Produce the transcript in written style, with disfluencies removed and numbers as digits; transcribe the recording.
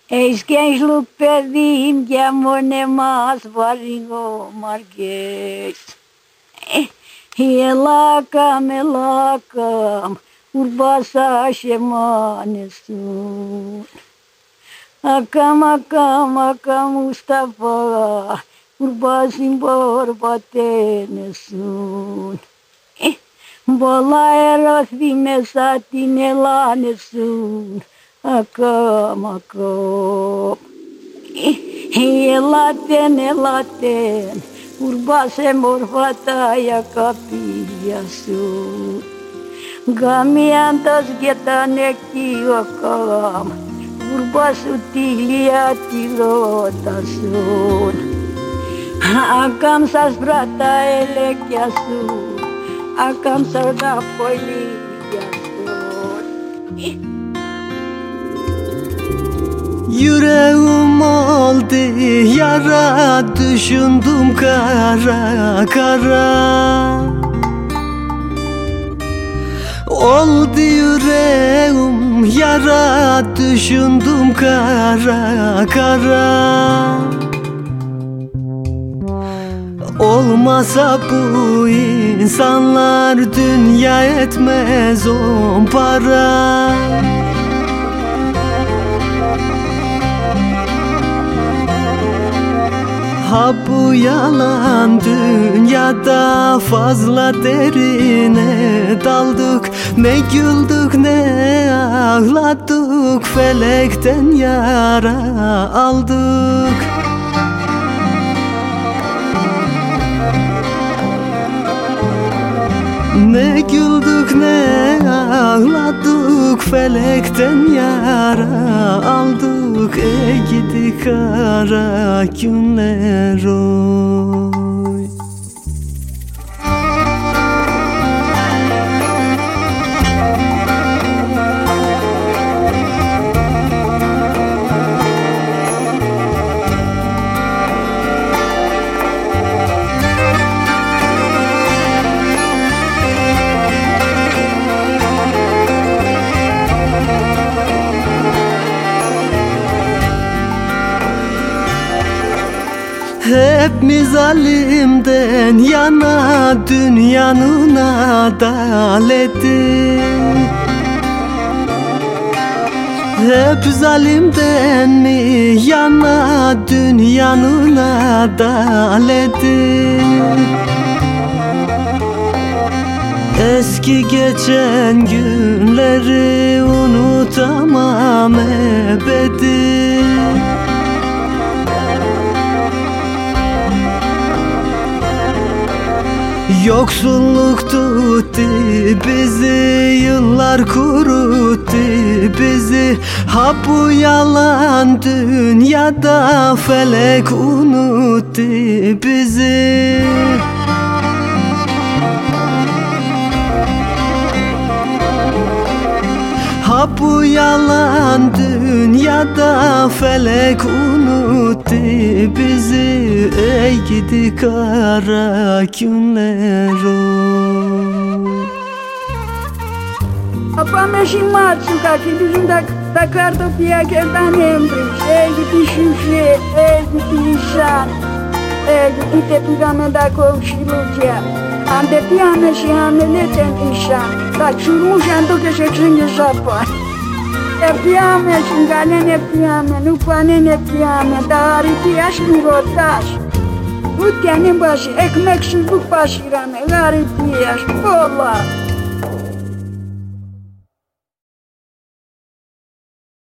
Eis gençlik verdiğim gemone mas varingo marges. Elakam urbasa şemanesun. Akam Mustafa urbasim borbatenesun. Bola eros vimesatine lanesun. Akam elaten urbasem orfataya kapiyasun. Gamiantas getaneki akam urbasutilia tilotasun. Akam sasbrata elekyasun. Akam sarda poliyasun. Yüreğim oldu yara, düşündüm kara kara. Oldu yüreğim yara, düşündüm kara kara. Olmasa bu insanlar dünya etmez on para. Ha bu yalan dünyada fazla derine daldık. Ne güldük ne ağladık, felekten yara aldık. Ne güldük ne ağladık, felekten yara aldık. Gidi kara günler oy. Hepimiz zalimden yana, dünyanın adaleti. Hep zalimden mi yana, dünyanın adaleti. Eski geçen günleri unutamam ebedi. Yoksulluk tuttu bizi, yıllar kuruttu bizi. Ha bu yalan dünyada felek unuttu bizi. Ha bu yalan dünyada felek unuttu bizi. Ey gidi kara günler oy. Apamesi matsuka bizim da kartopia kerdan embris. Ey gidi şuşe, ey gidi insan. Ey gidi tepigame da kovşiluca. Ande piamesi hameleten insan. Da çurmuşan toke seksenge zapa. Epiame, singane epiame, nupane epiame, dari pias nurotas. Utyanin başı, ekmeksiz bu pasirane, gari pias, bola.